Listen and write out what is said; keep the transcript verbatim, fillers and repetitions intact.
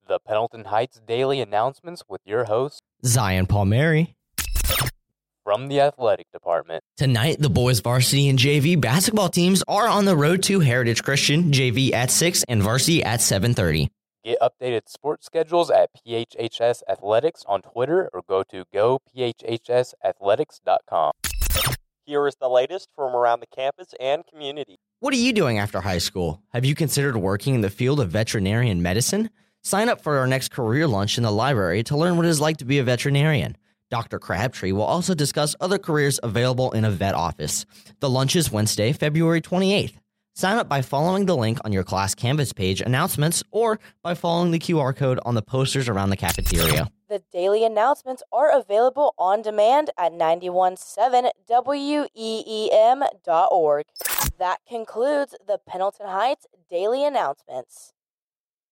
The Pendleton Heights Daily Announcements with your host, Zion Palmieri. From the Athletic Department. Tonight, the boys varsity and J V basketball teams are on the road to Heritage Christian, J V at six and varsity at seven thirty. Get updated sports schedules at P H H S Athletics on Twitter or go to go p h h s athletics dot com. Here is the latest from around the campus and community. What are you doing after high school? Have you considered working in the field of veterinarian medicine? Sign up for our next career lunch in the library to learn what it is like to be a veterinarian. Doctor Crabtree will also discuss other careers available in a vet office. The lunch is Wednesday, February twenty-eighth. Sign up by following the link on your class Canvas page announcements or by following the Q R code on the posters around the cafeteria. The daily announcements are available on demand at nine one seven W E E M dot org. That concludes the Pendleton Heights Daily Announcements.